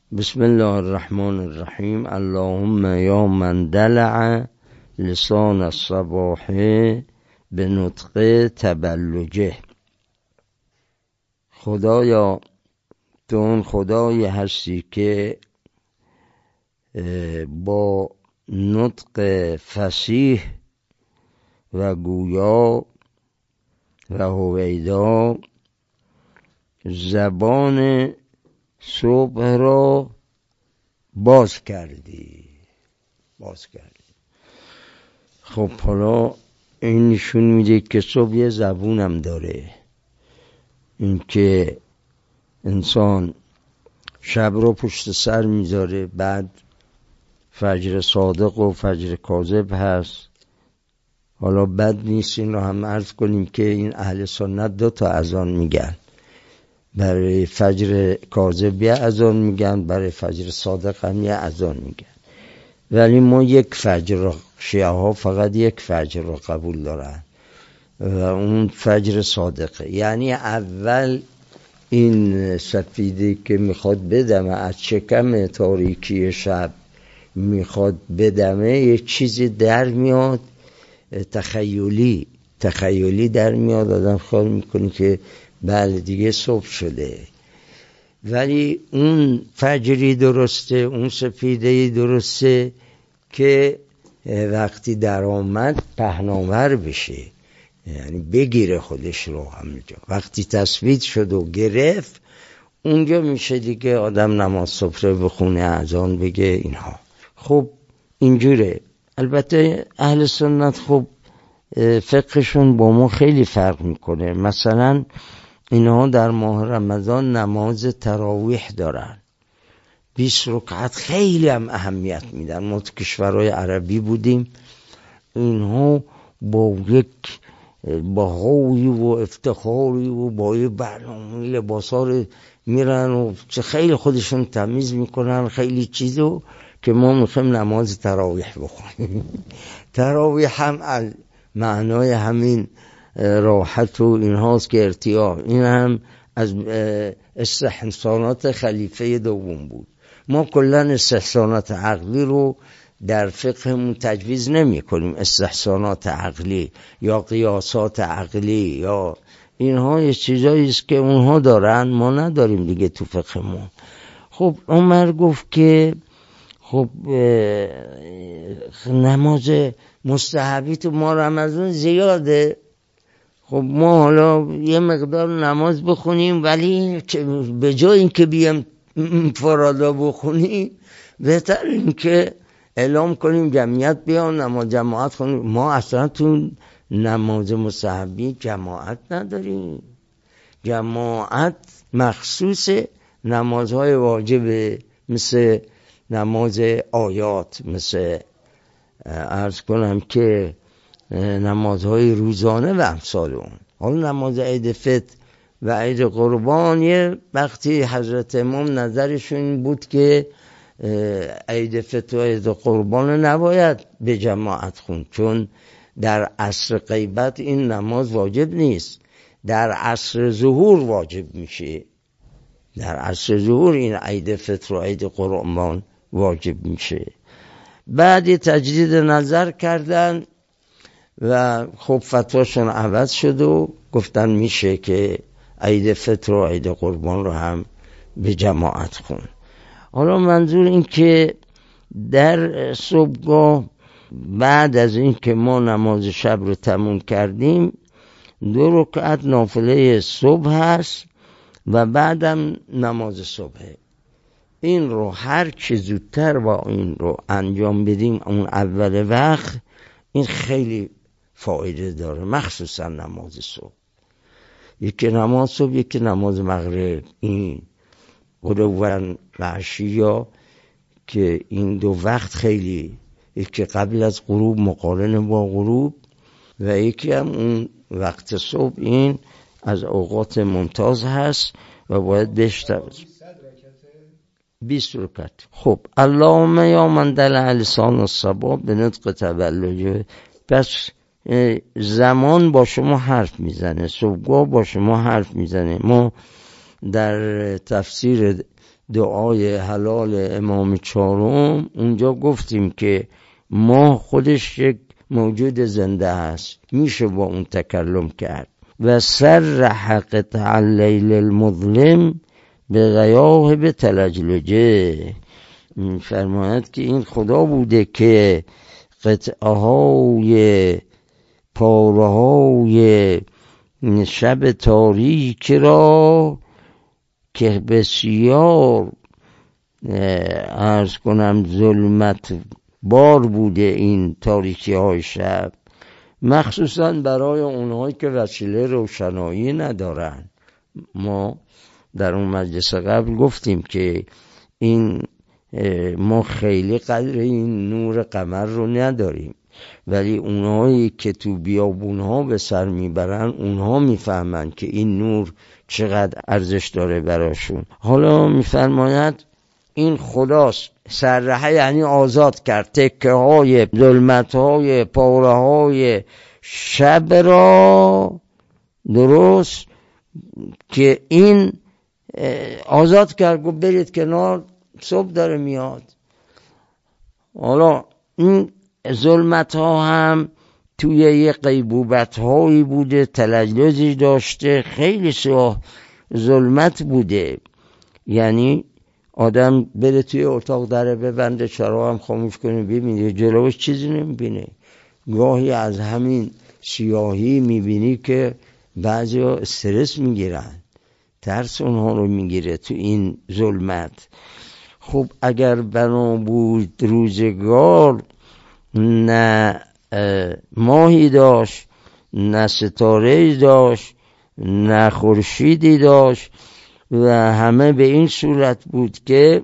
بسم الله الرحمن الرحیم. اللهم یا من دلع لسان الصباح به نطق تبلجه. خدایا تو اون خدایی هستی که با نطق فصیح و گویا و هویدا زبان صبح را باز کردی. خب حالا این نشون میده که صبح یه زبونم داره. این که انسان شب رو پشت سر میذاره، بعد فجر صادق و فجر کاذب هست. حالا بد نیست این رو هم عرض کنیم که این اهل سنت 2 اذان میگن. برای فجر کاذب یه اذان میگن، برای فجر صادق هم یه اذان میگن. ولی ما یک فجر را، شیعه ها فقط یک فجر را قبول دارن و اون فجر صادقه. یعنی اول این سفیده که میخواد بدمه از شکم تاریکی شب، میخواد بدمه، یه چیزی در میاد، تخیلی در میاد. آدم خیال میکنه که بله دیگه صبح شده. ولی اون فجری درسته، اون سفیدهی درسته که وقتی در آمد پهناور بشه، یعنی بگیره خودش رو همونجا. وقتی تثبیت شد و گرفت، اونجا میشه دیگه آدم نماز صبح بخونه، اذان بگه، اینها. خب اینجوره. البته اهل سنت خب فقهشون با ما خیلی فرق میکنه. مثلا اینها در ماه رمضان نماز تراویح دارن، 20 رکعت، خیلی هم اهمیت میدن. ما تو کشورهای عربی بودیم، اینها با یک بهایی و افتخاری و با یه برنامه لباسا میرن و خیلی خودشون تمیز میکنن، خیلی چیزو که ما میخوایم نماز تراویح بخونیم. تراویح هم معنای همین راحت و این هاست که ارتیاح. این هم از استحسانات خلیفه دوم بود. ما کلن استحسانات عقلی رو در فقهمون تجویز نمی کنیم. استحسانات عقلی یا قیاسات عقلی یا اینها یه چیزایی است که اونها دارن، ما نداریم دیگه تو فقهمون. خب عمر گفت که خب نماز مستحبی تو ما رمضان زیاده. خب ما حالا یه مقدار نماز بخونیم، ولی به جای این که بیام فرادا بخونیم، بهتر این که اعلام کنیم جمعیت بیان نماز جماعت خونیم. ما اصلا تو نماز مستحبی جماعت نداریم. جماعت مخصوص نمازهای واجبه، مثل نماز آیات، مثل عرض کنم که نمازهای روزانه و امثال اون. حالا نماز عید فطر و عید قربان، یه وقتی حضرت امام نظرشون بود که عید فطر و عید قربان نباید به جماعت خون، چون در عصر غیبت این نماز واجب نیست، در عصر ظهور واجب میشه. در عصر ظهور این عید فطر و عید قربان واجب میشه. بعد تجدید نظر کردن و خب فتواشون عوض شد و گفتن میشه که عید فطر و عید قربان رو هم به جماعت خون. حالا منظور این که در صبحگاه بعد از این که ما نماز شب رو تموم کردیم، 2 رکعت نافله صبح هست و بعدم نماز صبح. این رو هر چه زودتر با این رو انجام بدیم اون اول وقت، این خیلی فایده داره، مخصوصا نماز صبح. یکی نماز صبح، یکی نماز مغرب. این غروبن و عشیا که این 2 وقت خیلی، یکی قبل از غروب مقارن با غروب و یکی هم اون وقت صبح، این از اوقات ممتاز هست و باید بهش توجه. 20 رکعت. خب اللهم یا من دلع لسان الصباح به نطق تبلجه. پس زمان با شما حرف میزنه، صبحگاه با شما حرف میزنه. ما در تفسیر دعای حلال امام چهارم اونجا گفتیم که ماه خودش یک موجود زنده است، میشه با اون تکلم کرد. و صرح قطع اللیل المظلم به غیاهب تلجلجه، فرماید که این خدا بوده که قطعه های پاره های شب تاریک را که بسیار عرض کنم ظلمت بار بوده این تاریکی های شب، مخصوصا برای اونهایی که وسیله روشنایی ندارن. ما در اون مجلس قبل گفتیم که این ما خیلی قدر این نور قمر رو نداریم، ولی اونهایی که تو بیابونها به سر میبرن اونها میفهمن که این نور چقدر ارزش داره براشون. حالا میفرماید این خداست، سرحه یعنی آزاد کرد تکه های ظلمت های پاره های شب را، درست که این آزاد کرد، گفت برید کنار صبح داره میاد. حالا این ظلمت ها هم توی یه غیبوبت هایی بوده، تلجلجی داشته، خیلی سیاه ظلمت بوده. یعنی آدم بره توی اتاق دره ببنده، چراغ هم خاموش کنه، ببینه جلوش چیزی نمیبینه. گاهی از همین سیاهی میبینی که بعضی ها استرس میگیرن، ترس اونها رو میگیره تو این ظلمت. خب اگر بنا بود روزگار نه ماهی داشت، نه ستاره‌ای داشت، نه خورشیدی داشت و همه به این صورت بود که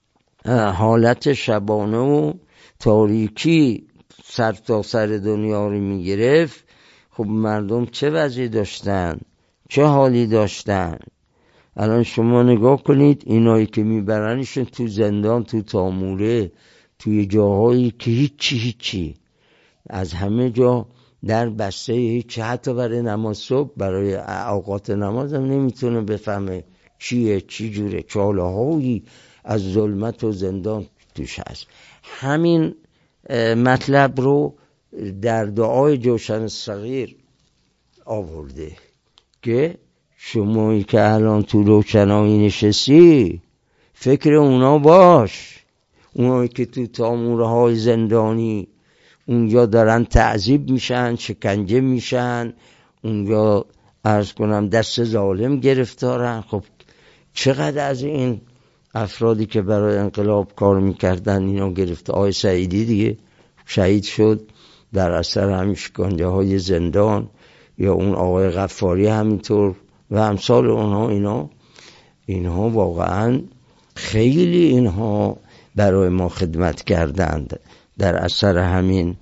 حالت شبانه و تاریکی سر تا سر دنیا رو میگرفت، خب مردم چه وضعی داشتن، چه حالی داشتن؟ الان شما نگاه کنید، اینایی که میبرنشون تو زندان، تو تاموره، توی جاهایی که هیچی از همه جا در بسته، هیچی، حتی برای نماز صبح، برای اوقات نماز هم نمیتونه بفهمه چیه، چی جوره، چاله هایی از ظلمت و زندان توش هست. همین مطلب رو در دعای جوشن صغیر آورده که شمایی که الان تو روشنایی نشستی فکر اونا باش، اونایی که تو تاموره های زندانی اونجا دارن تعذیب میشن، شکنجه میشن، اونجا عرض کنم دست ظالم گرفتارن. خب چقدر از این افرادی که برای انقلاب کار میکردن اینا گرفته. آقای سعیدی دیگه شهید شد در اثر همین شکنجه های زندان، یا اون آقای غفاری همینطور و امثال اونها. اینها واقعا خیلی اینها برای ما خدمت کردند در اثر همین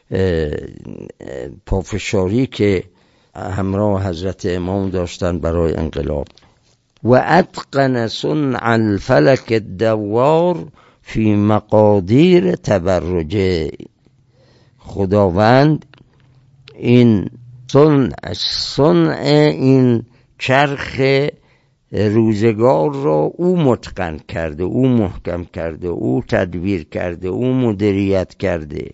پافشاری که همراه حضرت امام داشتن برای انقلاب. و اتقن صنع الفلک الدوار فی مقادیر تبرجه، خداوند این صنع این چرخ روزگار را او متقن کرده، او محکم کرده، او تدبیر کرده، او مدیریت کرده.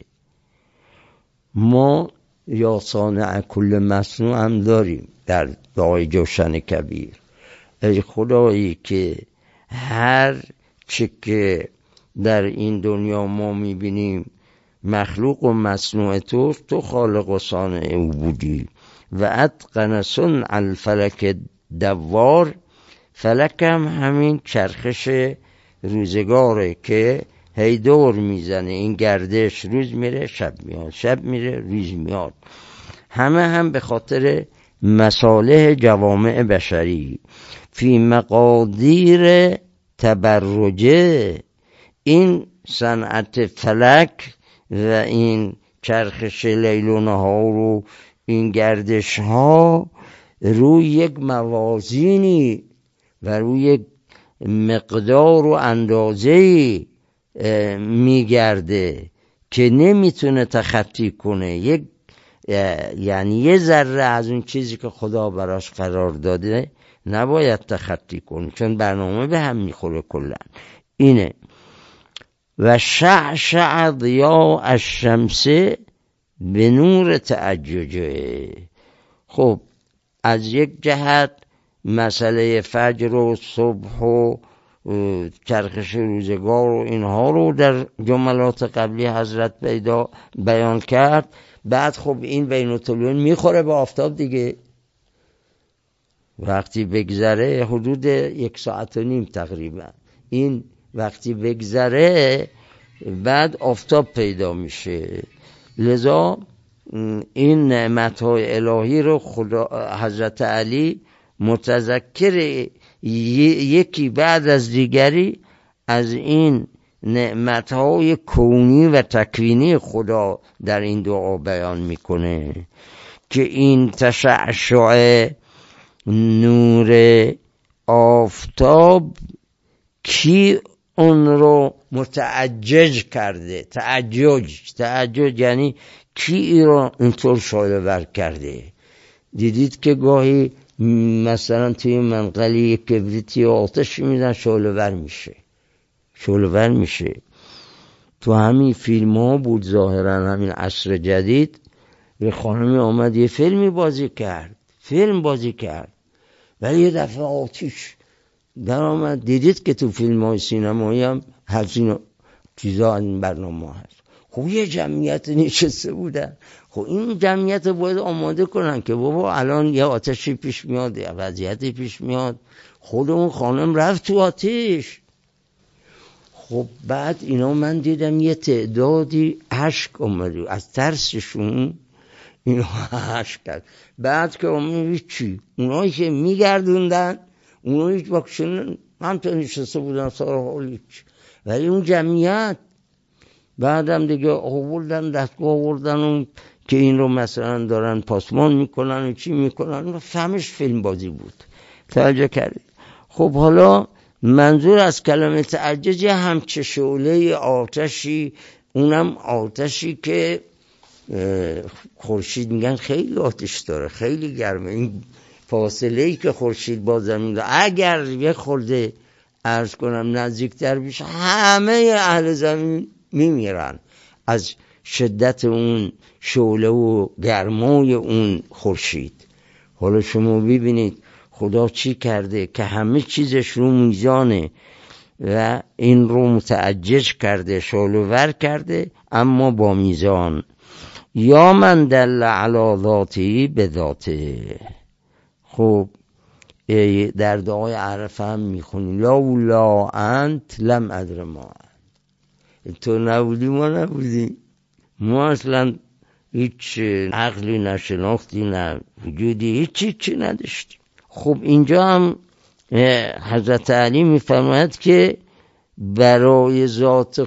ما یا صانع کل مصنوع هم داریم در دعای جوشن کبیر. ای خدایی که هر چه که در این دنیا ما میبینیم مخلوق و مصنوع تو خالق و صانع او بودی. و اتقن صنع الفلک دوار، فلک هم همین چرخش روزگاره که هی دور میزنه، این گردش، روز میره شب میاد، شب میره روز میاد، همه هم به خاطر مصالح جوامع بشری. فی مقادیر تبرجه، این صنعت فلک و این چرخش لیل و نهار و این گردش ها روی یک موازینی و روی یک مقدار و اندازه‌ای میگرده که نمیتونه تخطی کنه. یعنی یه ذره از اون چیزی که خدا براش قرار داده نباید تخطی کنی، چون برنامه به هم میخوره کلا. اینه و شعشع ضیاء الشمس به نور تعججه. خب از یک جهت مسئله فجر و صبح و چرخش روزگار و اینها رو در جملات قبلی حضرت بیان کرد. بعد خب این بین الطلوعین میخوره به آفتاب دیگه، وقتی بگذره حدود 1.5 ساعت تقریبا، این وقتی بگذره بعد آفتاب پیدا میشه. لذا این نعمت‌های الهی رو حضرت علی متذکر یکی بعد از دیگری از این نعمت‌های کونی و تکوینی خدا در این دعا بیان میکنه که این تشعشع نور آفتاب کی اون رو متعجج کرده. تعجج یعنی کی رو اینطور شعله ور کرده. دیدید که گاهی مثلا توی منقلی کبریتی آتش میدن شعله ور میشه. تو همین فیلم ها بود ظاهرا، همین عصر جدید یه خانمی آمد یه فیلم بازی کرد ولی یه دفعه آتش در آمد. دیدید که تو فیلم های سینمایی هم همین چیزا این برنامه هست. خب یه جمعیت نشسته بودن، خب این جمعیت باید آماده کنن که بابا الان یه آتشی پیش میاد، یه وضعیتی پیش میاد. خود اون خانم رفت تو آتش. خب بعد اینا من دیدم یه تعدادی اشک اومد از ترسشون، اینا اشک کرد. بعد که اومد چی؟ اونایی که میگردوندن، اونایی که باکشن همطور نشسته بودن سار حالی، ولی اون جمعیت بعدم دیگه دستگاه آوردن اون که این رو مثلا دارن پاسمان میکنن و چی میکنن، فهمش فیلم بازی بود. توجه کردید؟ خب حالا منظور از کلمه تعجج همچه شعله آتشی، اونم آتشی که خورشید میگن خیلی آتش داره، خیلی گرمه. این فاصله‌ای که خورشید با زمین داره اگر یه خورده عرض کنم نزدیکتر بشه همه اهل زمین میمیرن از شدت اون شعله و گرمای اون خورشید. حالا شما ببینید خدا چی کرده که همه چیزش رو میزانه و این رو متعجج کرده، شعله ور کرده اما با میزان. یا من دل علی ذاتی به ذاته. خب در دعای عرفه هم میخونی لولا انت لم ادر ما، تو نبودی ما نبودی، ما اصلا هیچ عقلی نه شناختی نه وجودی هیچی نداشتیم. خب اینجا هم حضرت علی میفرماید که برای ذات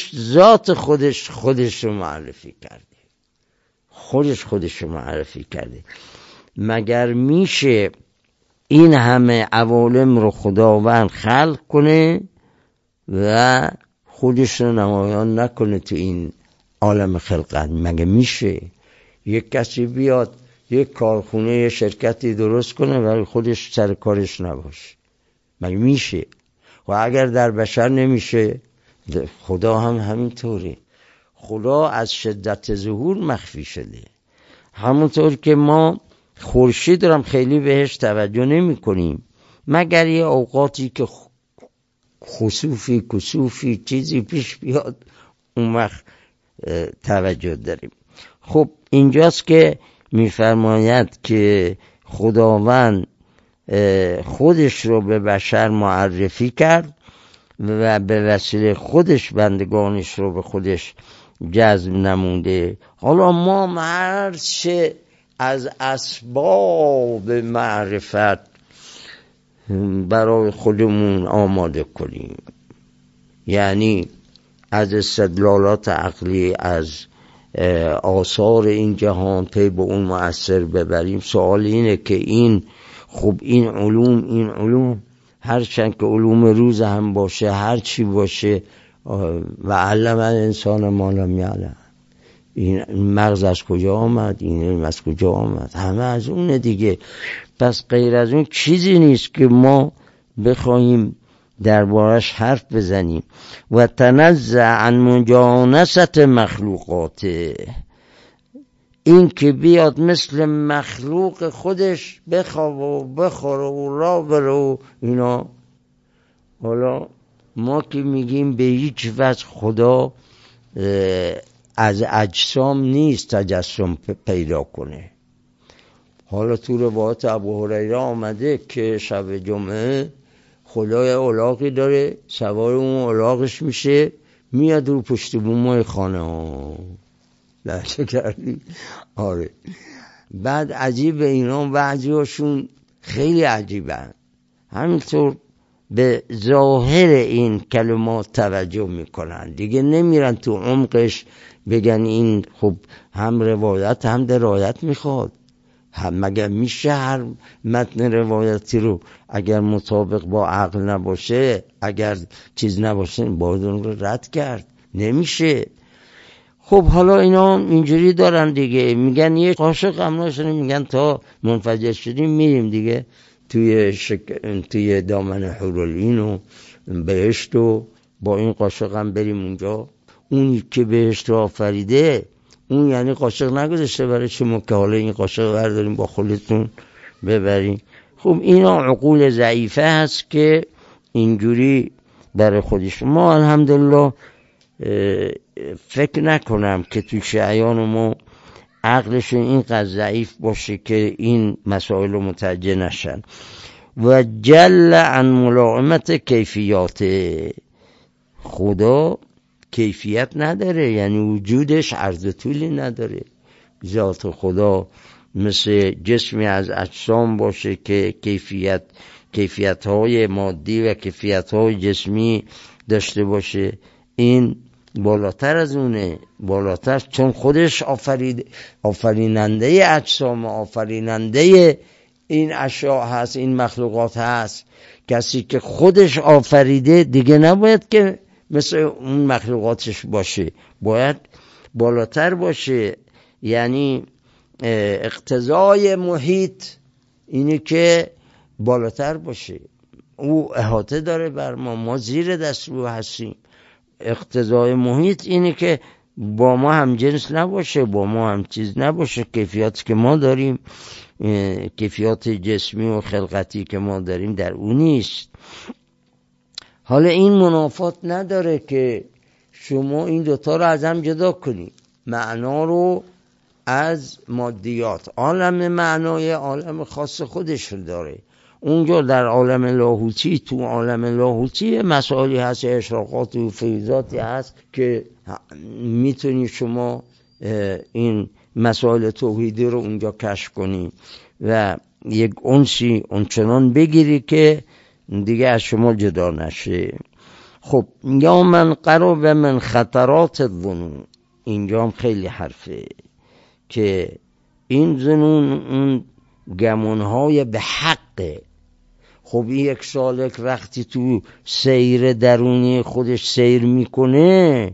خودش رو معرفی کرده، خودش رو معرفی کرده. مگر میشه این همه عوالم رو خداوند خلق کنه و خودش رو نمایان نکنه تو این عالم خلقت؟ مگه میشه یک کسی بیاد یک کارخونه یک شرکتی درست کنه ولی خودش سر کارش نباشه؟ مگه میشه؟ و اگر در بشر نمیشه، خدا هم همینطوره. خدا از شدت ظهور مخفی شده. همونطور که ما خورشید رو هم خیلی بهش توجه نمی کنیم مگر یه اوقاتی که خسوفی کسوفی چیزی پیش بیاد اون وقت توجه داریم. خب اینجاست که میفرماید که خداوند خودش رو به بشر معرفی کرد و به وسیله خودش بندگانش رو به خودش جذب نمونده. حالا ما مرشه از اسباب معرفت برای خودمون آماده کنیم، یعنی از استدلالات عقلی از آثار این جهان پی به اون مؤثر ببریم. سوال اینه که این علوم هرچند که علوم روز هم باشه، هر چی باشه و علم الانسان ما لم یعلم، این مغز از کجا آمد، این از کجا آمد، همه از اونه دیگه. پس غیر از اون چیزی نیست که ما بخوایم دربارش حرف بزنیم. و تنزع عن مجانست مخلوقاته، این که بیاد مثل مخلوق خودش بخواب و بخوره و را بره و اینا. حالا ما که میگیم به هیچ وجه خدا از اجسام نیست تجسم پیدا کنه. حالا تو روایت ابو هریره آمده که شب جمعه خدای الاغی داره، سوار اون الاغش میشه، میاد رو پشت بومای خانه ها. لحظه کردی؟ آره. بعد عجیب اینا بعضیاشون خیلی عجیبه، همینطور به ظاهر این کلمات توجه میکنن دیگه، نمیرن تو عمقش بگن این خب هم روایت هم درایت میخواد. مگر میشه هر متن روایتی رو اگر مطابق با عقل نباشه، اگر چیز نباشه، باید اون رو رد کرد؟ نمیشه. خب حالا اینا اینجوری دارن دیگه، میگن یه قاشق امناشونه، میگن تا منفجر شدیم میریم دیگه توی دامن حورالعین و بهشت و با این قاشق هم بریم اونجا. اونی که بهشت رو آفریده اون یعنی قاشق نگذاشته برای شما که حالا این قاشق برداریم با خودتون ببریم. خب اینا عقول ضعیفه هست که اینجوری برای خودش. ما الحمدلله فکر نکنم که تو شیعیان ما عقلشون اینقدر ضعیف باشه که این مسائل رو متوجه نشن. و جل عن ملائمت کیفیات، خدا کیفیت نداره، یعنی وجودش عرض طولی نداره. ذات خدا مثل جسمی از اجسام باشه که کیفیت‌های مادی و کیفیت‌های جسمی داشته باشه، این بالاتر از اونه، بالاتر، چون خودش آفریننده اجسام، آفریننده این اشیاء هست، این مخلوقات هست. کسی که خودش آفریده دیگه نباید که مثل اون مخلوقاتش باشه، باید بالاتر باشه. یعنی اقتضای محیط اینی که بالاتر باشه، او احاطه داره بر ما، ما زیر دست او هستیم. اقتضای محیط اینه که با ما هم جنس نباشه، با ما هم چیز نباشه. کیفیاتی که ما داریم، کیفیات جسمی و خلقتی که ما داریم در اون نیست. حالا این منافات نداره که شما این دوتا رو از هم جدا کنی، معنا رو از مادیات. عالم معنای عالم خاص خودش رو داره. اونجا در عالم لاهوتی، تو عالم لاهوتی مسائلی هست، اشراقات و فیضاتی هست که میتونی شما این مسائل توحیدی رو اونجا کشف کنی و یک انسی اونچنان بگیری که دیگه از شما جدا نشه. خب یا من قرب من خطرات الظنون، اینجا هم خیلی حرفه که این ظنون اون گمانهای به حقه. خب این یک سالک وقتی تو سیر درونی خودش سیر میکنه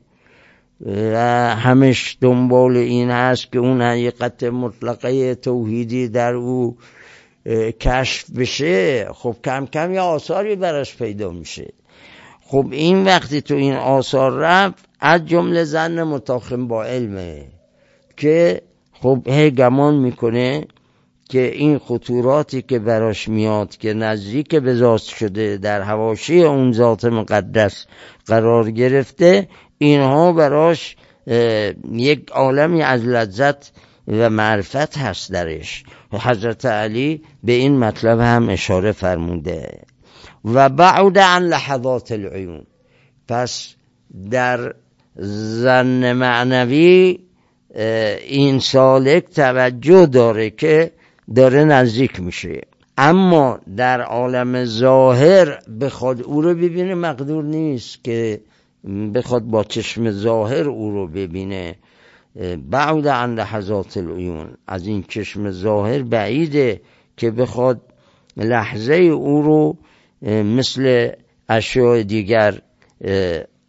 همش دنبال این هست که اون حقیقت مطلقه توحیدی در او کشف بشه، خب کم کم یه آثاری براش پیدا میشه. خب این وقتی تو این آثار رفت، از جمله ظن متاخم با علمه که خب هی گمان میکنه که این خطوراتی که براش میاد که نزدیک به ذات شده، در حواشی اون ذات مقدس قرار گرفته، اینها براش یک عالمی از لذت و معرفت هست درش. حضرت علی به این مطلب هم اشاره فرموده. و بعد عن لحظات العیون، پس در ظن معنوی این سالک توجه داره که داره نزدیک میشه، اما در عالم ظاهر بخواد او رو ببینه مقدور نیست که بخواد با چشم ظاهر او رو ببینه. بعد عن لحظات العیون، از این چشم ظاهر بعیده که بخواد لحظه او رو مثل اشیاء دیگر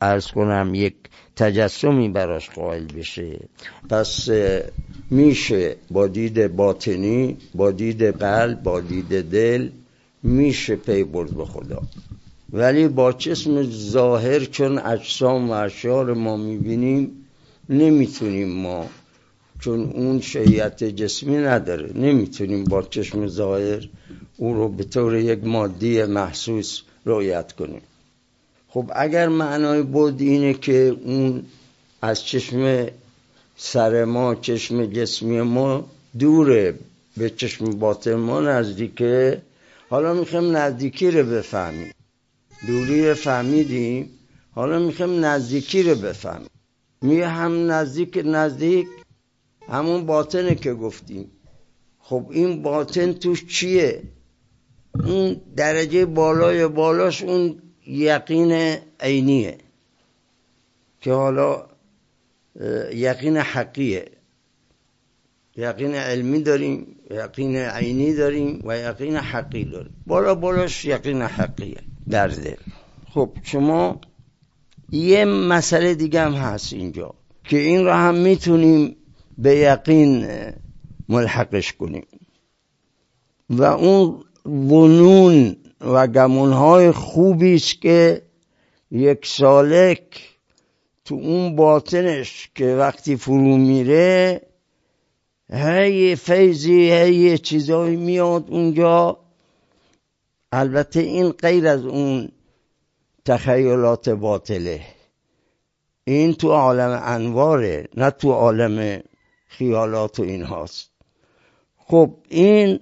عرض کنم یک تجسمی براش قائل بشه. پس میشه با دید باطنی، با دید قلب، با دید دل میشه پی برد به خدا، ولی با چشم ظاهر چون اجسام و اشیاء ما میبینیم نمیتونیم ما، چون اون شیعت جسمی نداره، نمیتونیم با چشم ظاهر او رو به طور یک مادی محسوس رؤیت کنیم. خب اگر معنای بود اینه که اون از چشم سر ما، چشم جسمی ما دوره، به چشم باطن ما نزدیکه، حالا میخوایم نزدیکی رو بفهمیم. دوری رو فهمیدیم، حالا میخوایم نزدیکی رو بفهمیم. میگه هم نزدیک همون باطنه که گفتیم. خب این باطن توش چیه؟ اون درجه بالاش اون یقین عینیه که حالا یقین حقیه. یقین علمی داریم، یقین عینی داریم و یقین حقی داریم. بالاش یقین حقیه در دل. خب شما یه مسئله دیگه هم هست اینجا که این را هم میتونیم به یقین ملحقش کنیم و اون ظنون و گمانهای خوبی است که یک سالک تو اون باطنش که وقتی فرو میره هی فیضی، هی چیزایی میاد اونجا. البته این غیر از اون تخیلات باطله، این تو عالم انواره، نه تو عالم خیالات و این هاست. خب این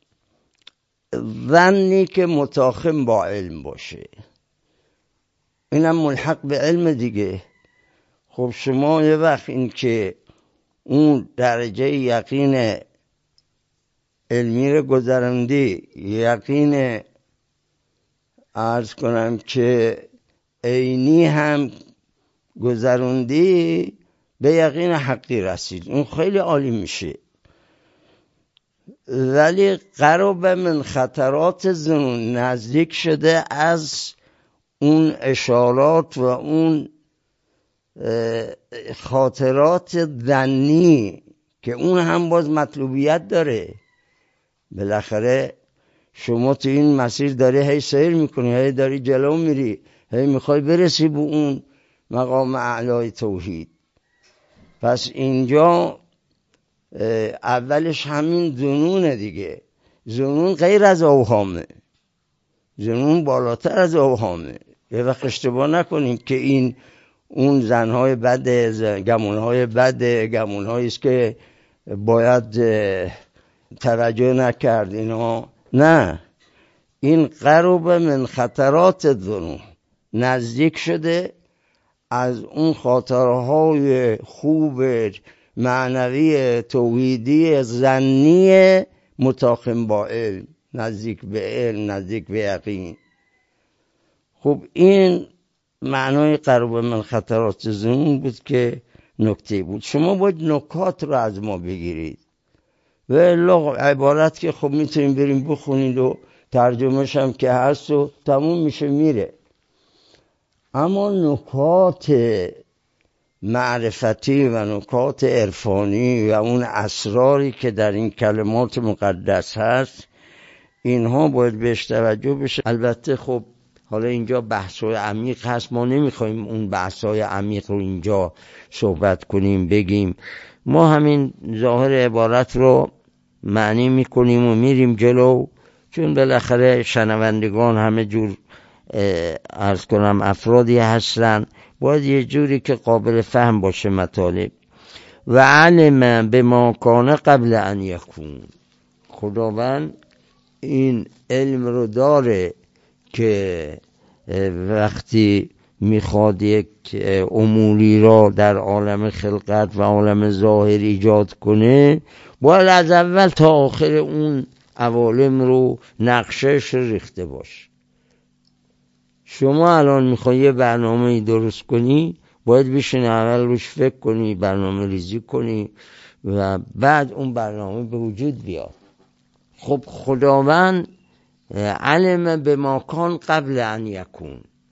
ظنی که متاخم با علم باشه، اینم ملحق به علم دیگه. خب شما یه وقت این که اون درجه یقین علمی رو گذراندی، یقین عرض کنم که عینی هم گذراندی، به یقین حقی رسید، اون خیلی عالی میشه. ولی قرب من خطرات ظنون، نزدیک شده از اون اشارات و اون خاطرات ظنی که اون هم باز مطلوبیت داره. بالاخره شما تو این مسیر داری هی سیر میکنی، هی داری جلو میری، هی میخوای برسی به اون مقام اعلای توحید. پس اینجا اولش همین ظنونه دیگه. ظنون غیر از اوهامه، ظنون بالاتر از اوهامه. یه وقت اشتباه نکنیم که این اون زنهای بده، گمونهای بده، گمونهایی است که باید توجه نکرد اینا. نه، این قرب من خطرات ظنون، نزدیک شده از اون خاطرهای خوب معنوی توحیدی ظنی متاخم با علم، نزدیک به علم، نزدیک به یقین. خب این معنای قرب من خطرات ظنون بود که نکته بود. شما باید نکات رو از ما بگیرید و عبارت که خب میتونیم بریم بخونید و ترجمهش هم که هست و تموم میشه میره. اما نکات معرفتی و نکات عرفانی و اون اسراری که در این کلمات مقدس هست، اینها باید بهش توجه بشه. البته خب حالا اینجا بحث‌های عمیق هست، ما نمیخوایم اون بحث‌های عمیق رو اینجا صحبت کنیم بگیم. ما همین ظاهر عبارت رو معنی میکنیم و میریم جلو، چون بالاخره شنوندگان همه جور عرض کنم افرادی هستن، باید یه جوری که قابل فهم باشه مطالب. و علم بما کان قبل ان یکون، خداوند این علم رو داره که وقتی میخواد یک اموری را در عالم خلقت و عالم ظاهر ایجاد کنه، باید از اول تا آخر اون عوالم رو نقشش ریخته باشه. شما الان میخوای یه برنامه درست کنی، باید بشین اول روش فکر کنی، برنامه ریزی کنی و بعد اون برنامه به وجود بیاد. خب خداوند علم به ما کان قبل ان یکون،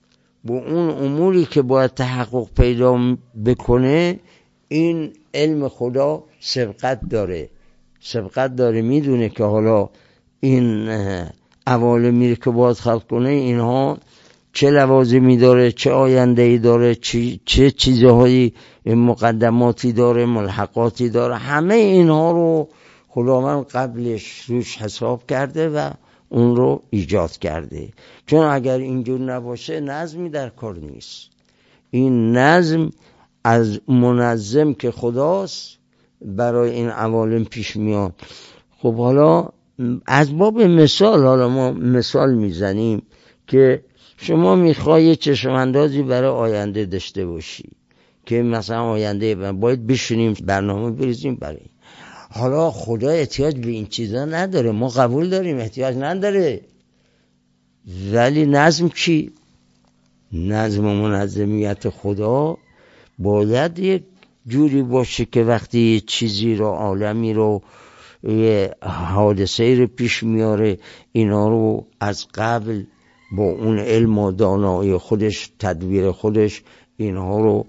با اون اموری که باید تحقق پیدا بکنه، این علم خدا سبقت داره میدونه که حالا این عوالمی که باید خلق کنه اینها چه لوازمی داره، چه آینده‌ای داره، چه چیزهایی مقدماتی داره، ملحقاتی داره. همه اینها رو خداوند قبلش روش حساب کرده و اون رو ایجاد کرده. چون اگر اینجور نباشه نظمی در کار نیست. این نظم از منظم که خداست برای این عوالم پیش میاد. خب حالا از باب مثال، حالا ما مثال میزنیم که شما میخوای چشماندازی برای آینده داشته باشی که مثلا آینده باید بشینیم برنامه بریزیم برای. حالا خدا احتیاج به این چیزا نداره، ما قبول داریم احتیاج نداره، ولی نظم چی؟ نظم و منظمیت خدا باید یک جوری باشه که وقتی چیزی رو، عالمی رو، یه حادثه رو پیش میاره، اینا رو از قبل با اون علم و دانایی خودش، تدبیر خودش، اینها رو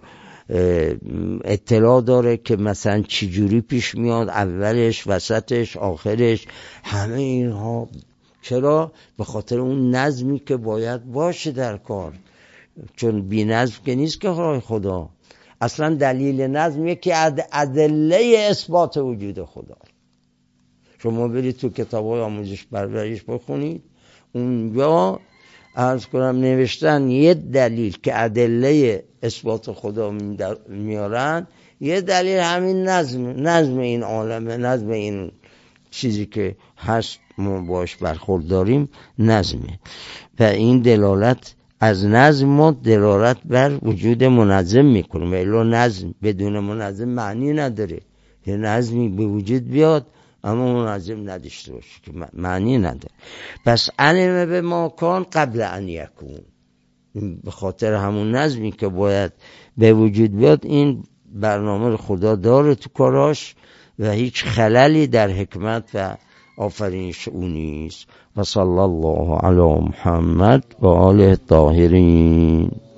اطلاع داره که مثلا چی جوری پیش میاد، اولش، وسطش، آخرش، همه اینها. چرا؟ به خاطر اون نظمی که باید باشه در کار. چون بی نظم که نیست که خدا. اصلا دلیل نظمیه که ادله اثبات وجود خدا. شما برید تو کتاب‌های آموزش پرورش بخونید، اونجا عرض کنم نوشتن یه دلیل که ادله اثبات خدا میارن، یه دلیل همین نظم این عالمه، نظم این چیزی که هست ما باش برخورداریم نظمه. و این دلالت از نظم ما دلالت بر وجود منظم میکنه. ولی نظم بدون منظم معنی نداره. یه نظمی به وجود بیاد اما منظم نداشته باشه که معنی نداره. پس علم به ما کان قبل ان یکون، به خاطر همون نظمی که باید به وجود بیاد این برنامه خدا داره تو کاراش و هیچ خللی در حکمت و آفرینش او نیست. و صلی الله علی محمد و آله الطاهرین.